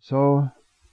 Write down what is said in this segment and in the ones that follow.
So,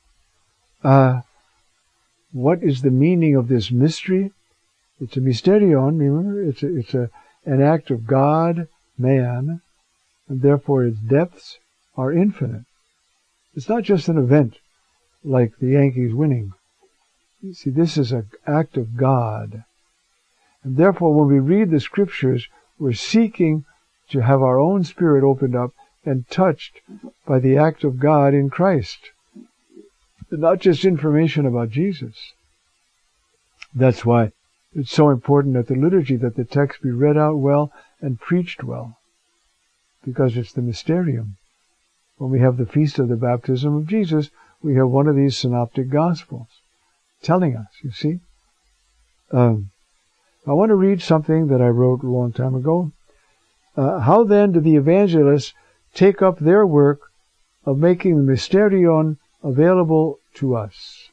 what is the meaning of this mystery? It's a mysterion, remember? It's an act of God, man, and therefore its depths are infinite. It's not just an event like the Yankees winning. You see, this is an act of God. And therefore, when we read the Scriptures, we're seeking to have our own spirit opened up and touched by the act of God in Christ. Not just information about Jesus. That's why it's so important at the liturgy that the text be read out well and preached well. Because it's the mysterium. When we have the feast of the baptism of Jesus, we have one of these synoptic gospels telling us, you see. I want to read something that I wrote a long time ago. How then do the evangelists take up their work of making the mysterion available to us?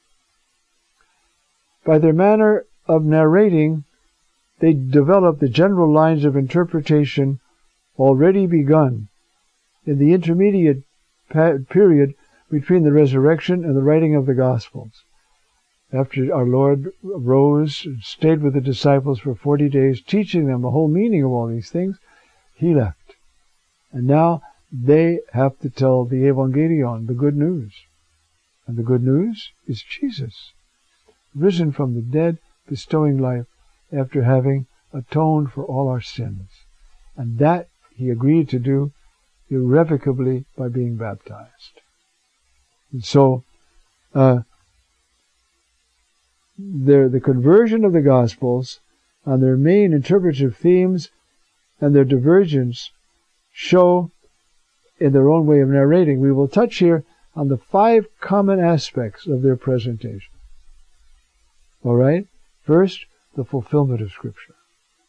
By their manner of narrating, they develop the general lines of interpretation already begun in the intermediate period between the resurrection and the writing of the Gospels. After our Lord rose and stayed with the disciples for 40 days, teaching them the whole meaning of all these things, he left. And now they have to tell the Evangelion, the good news. And the good news is Jesus, risen from the dead, bestowing life after having atoned for all our sins. And that he agreed to do irrevocably by being baptized. And so, the conversion of the Gospels on their main interpretive themes and their divergence show in their own way of narrating. We will touch here on the 5 common aspects of their presentation. All right? First, the fulfillment of Scripture,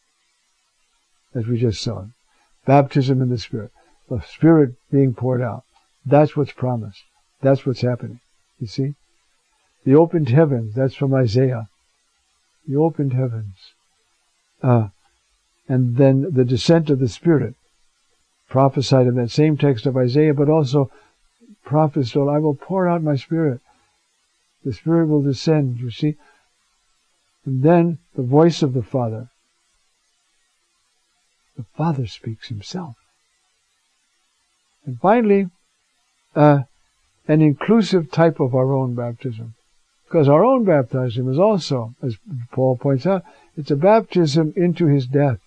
as we just saw. Baptism in the Spirit. The Spirit being poured out. That's what's promised. That's what's happening. You see? The opened heavens. That's from Isaiah. The opened heavens. And then the descent of the Spirit. Prophesied in that same text of Isaiah, but also prophesied, I will pour out my Spirit. The Spirit will descend, you see. And then the voice of the Father. The Father speaks himself. And finally, an inclusive type of our own baptism. Because our own baptism is also, as Paul points out, it's a baptism into his death.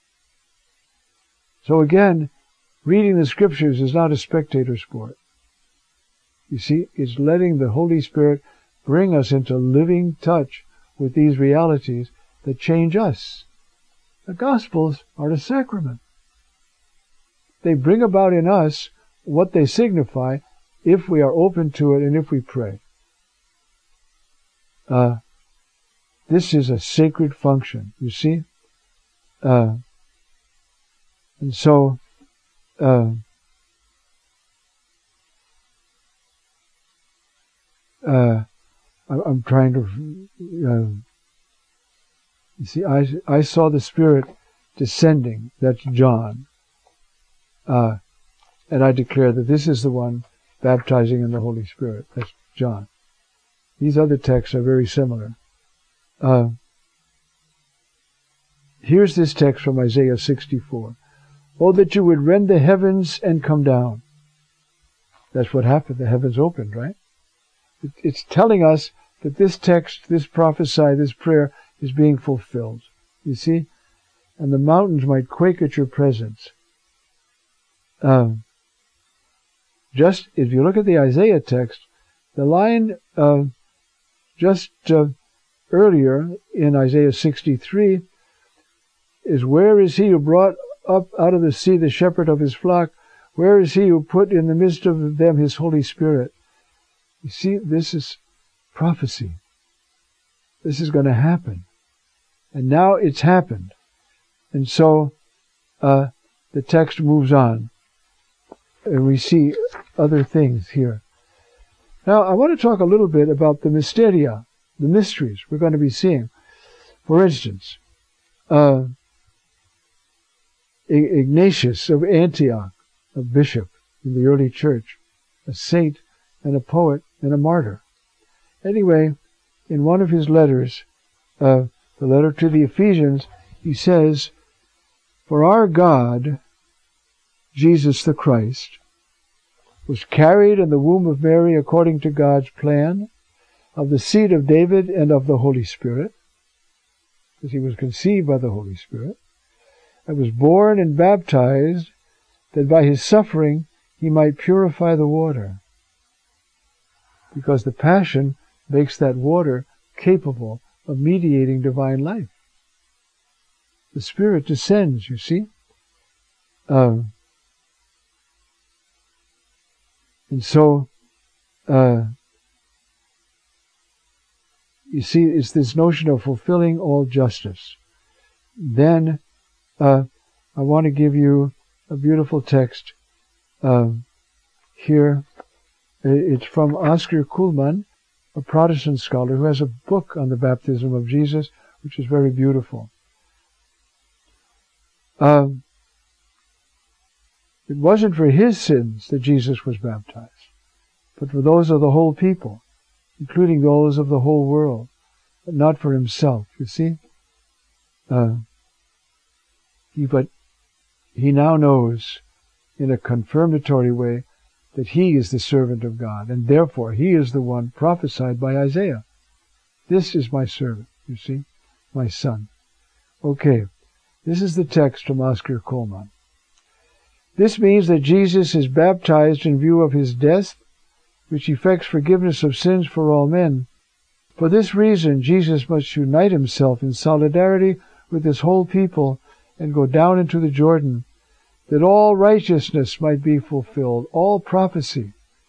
So again, reading the Scriptures is not a spectator sport. You see, it's letting the Holy Spirit bring us into living touch with these realities that change us. The Gospels are a sacrament. They bring about in us what they signify if we are open to it and if we pray. This is a sacred function, you see. And so, I'm trying to, you see, I saw the Spirit descending. That's John. And I declare that this is the one baptizing in the Holy Spirit. That's John. These other texts are very similar. Here's this text from Isaiah 64. Oh, that you would rend the heavens and come down. That's what happened. The heavens opened, right? It's telling us that this text, this prophesy, this prayer is being fulfilled. You see? And the mountains might quake at your presence. Just, if you look at the Isaiah text, the line just earlier in Isaiah 63 is, where is he who brought up out of the sea the shepherd of his flock? Where is he who put in the midst of them his Holy Spirit? You see, this is prophecy. This is going to happen. And now it's happened. And so the text moves on. And we see other things here. Now, I want to talk a little bit about the mysteria, the mysteries we're going to be seeing. For instance, Ignatius of Antioch, a bishop in the early church, a saint and a poet and a martyr. Anyway, in one of his letters, the letter to the Ephesians, he says, "For our God, Jesus the Christ, was carried in the womb of Mary according to God's plan, of the seed of David and of the Holy Spirit," because he was conceived by the Holy Spirit, "and was born and baptized, that by his suffering he might purify the water." Because the Passion makes that water capable of mediating divine life. The Spirit descends, you see. And so, you see, it's this notion of fulfilling all justice. Then, I want to give you a beautiful text here. It's from Oscar Kuhlmann, a Protestant scholar who has a book on the baptism of Jesus, which is very beautiful. It wasn't for his sins that Jesus was baptized, but for those of the whole people, including those of the whole world, but not for himself, you see. But he now knows, in a confirmatory way, that he is the servant of God, and therefore he is the one prophesied by Isaiah. This is my servant, you see, my son. Okay, this is the text from Oscar Kuhlmann. "This means that Jesus is baptized in view of his death, which effects forgiveness of sins for all men. For this reason, Jesus must unite himself in solidarity with his whole people and go down into the Jordan, that all righteousness might be fulfilled, all prophecy."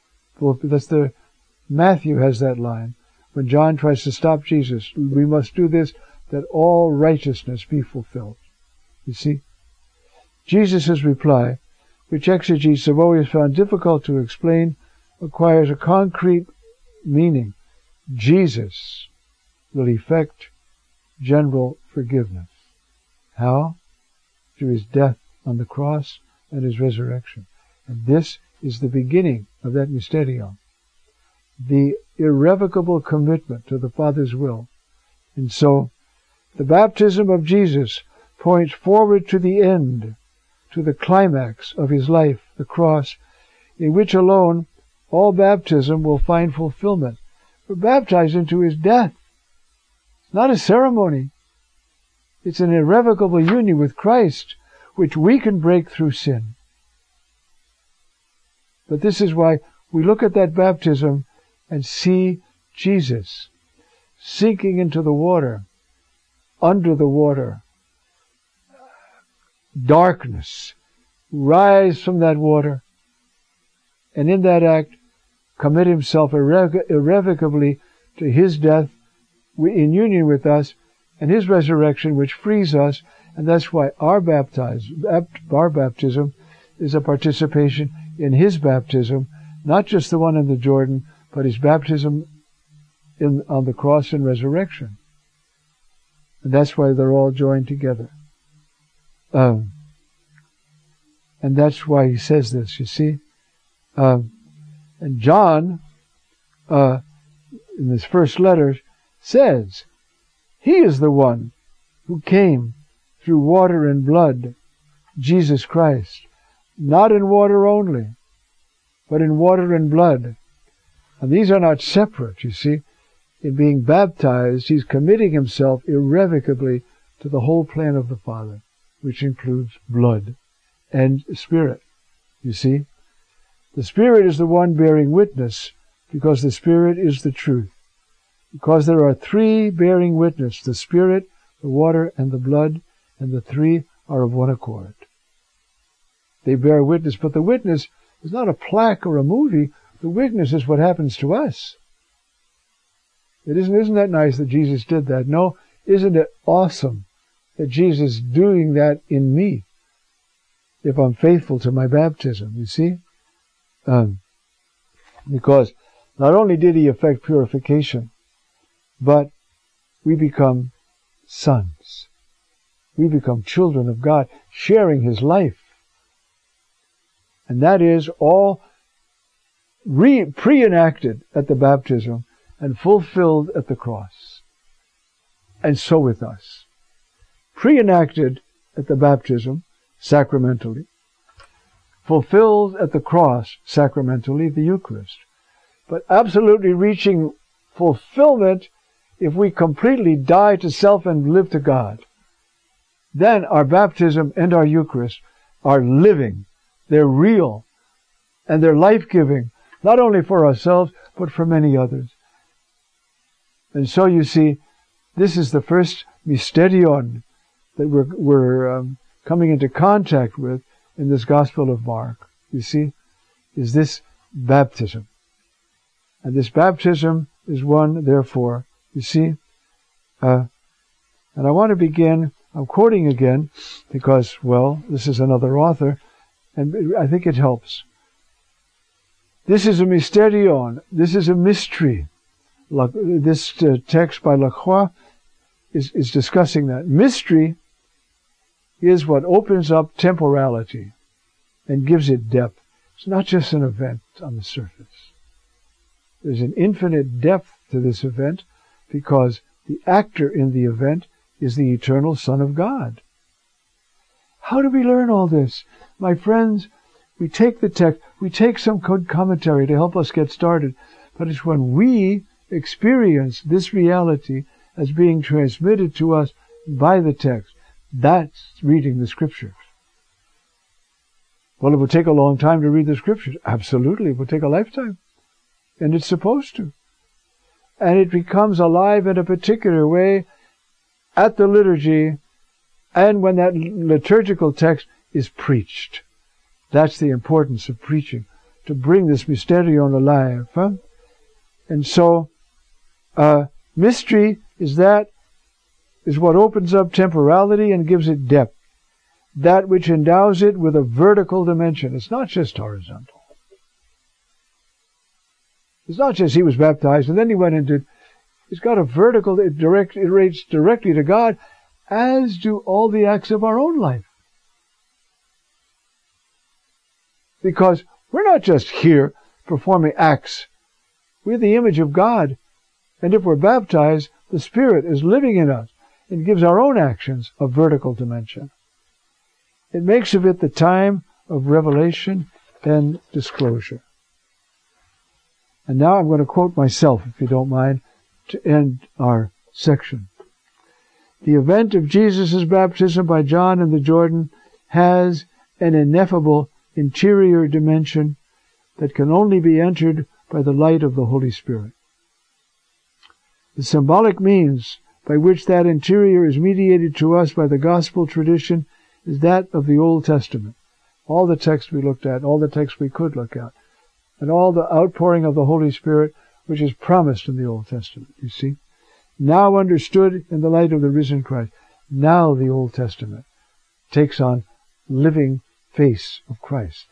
Matthew has that line. When John tries to stop Jesus, we must do this, that all righteousness be fulfilled. You see? Jesus' reply, which exegetes have always found difficult to explain, acquires a concrete meaning. Jesus will effect general forgiveness. How? Through his death on the cross and his resurrection. And this is the beginning of that mysterion, the irrevocable commitment to the Father's will. And so, the baptism of Jesus points forward to the end, to the climax of his life, the cross, in which alone all baptism will find fulfillment. We're baptized into his death. It's not a ceremony. It's an irrevocable union with Christ, which we can break through sin. But this is why we look at that baptism and see Jesus sinking into the water, under the water, darkness, rise from that water, and in that act commit himself irrevocably to his death in union with us, and his resurrection, which frees us. And that's why our baptism is a participation in his baptism, not just the one in the Jordan, but his baptism on the cross and resurrection. And that's why they're all joined together. And that's why he says this, you see. And John, in his first letter, says, he is the one who came through water and blood, Jesus Christ. Not in water only, but in water and blood. And these are not separate, you see. In being baptized, he's committing himself irrevocably to the whole plan of the Father, which includes blood and Spirit, you see. The Spirit is the one bearing witness, because the Spirit is the truth. Because there are three bearing witness, the Spirit, the water, and the blood, and the three are of one accord. They bear witness, but the witness is not a plaque or a movie. The witness is what happens to us. Isn't that nice that Jesus did that? No, isn't it awesome that Jesus is doing that in me if I'm faithful to my baptism, you see? Because not only did he effect purification, but we become sons. We become children of God, sharing his life. And that is all pre-enacted at the baptism and fulfilled at the cross. And so with us. Pre-enacted at the baptism, sacramentally. Fulfilled at the cross, sacramentally, the Eucharist. But absolutely reaching fulfillment if we completely die to self and live to God. Then our baptism and our Eucharist are living. They're real. And they're life-giving, not only for ourselves, but for many others. And so you see, this is the first mysterion that we're coming into contact with in this Gospel of Mark. You see, is this baptism. And this baptism is one, therefore, you see, and I want to begin, I'm quoting again, because, well, this is another author, and I think it helps. This is a mysterion, this is a mystery. This text by Lacroix is discussing that. Mystery is what opens up temporality and gives it depth. It's not just an event on the surface. There's an infinite depth to this event because the actor in the event is the eternal Son of God. How do we learn all this? My friends, we take the text, we take some good commentary to help us get started, but it's when we experience this reality as being transmitted to us by the text. That's reading the Scriptures. Well, it will take a long time to read the Scriptures. Absolutely, it will take a lifetime. And it's supposed to. And it becomes alive in a particular way at the liturgy and when that liturgical text is preached. That's the importance of preaching, to bring this mysterion alive. Huh? And so, mystery is what opens up temporality and gives it depth. That which endows it with a vertical dimension. It's not just horizontal. It's not just he was baptized and then he went into, it's got a vertical, it relates directly to God, as do all the acts of our own life. Because we're not just here performing acts. We're the image of God. And if we're baptized, the Spirit is living in us and gives our own actions a vertical dimension. It makes of it the time of revelation and disclosure. And now I'm going to quote myself, if you don't mind, to end our section. The event of Jesus' baptism by John in the Jordan has an ineffable interior dimension that can only be entered by the light of the Holy Spirit. The symbolic means by which that interior is mediated to us by the gospel tradition is that of the Old Testament. All the texts we looked at, all the texts we could look at, and all the outpouring of the Holy Spirit which is promised in the Old Testament, you see. Now understood in the light of the risen Christ. Now the Old Testament takes on living face of Christ.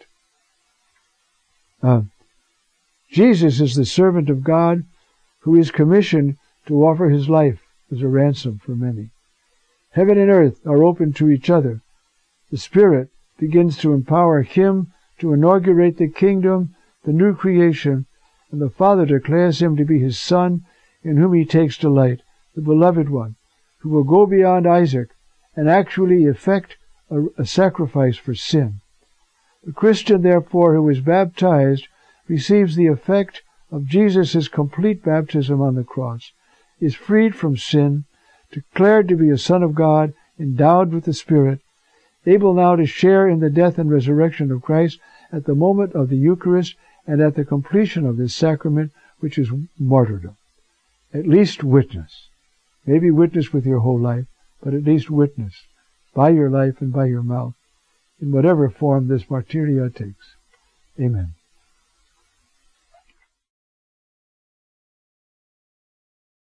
Jesus is the servant of God who is commissioned to offer his life as a ransom for many. Heaven and earth are open to each other. The Spirit begins to empower him to inaugurate the kingdom, the new creation, and the Father declares him to be his Son, in whom he takes delight, the beloved one, who will go beyond Isaac and actually effect a sacrifice for sin. The Christian, therefore, who is baptized receives the effect of Jesus' complete baptism on the cross, is freed from sin, declared to be a Son of God, endowed with the Spirit, able now to share in the death and resurrection of Christ at the moment of the Eucharist and at the completion of this sacrament, which is martyrdom. At least witness. Maybe witness with your whole life, but at least witness by your life and by your mouth, in whatever form this martyria takes. Amen.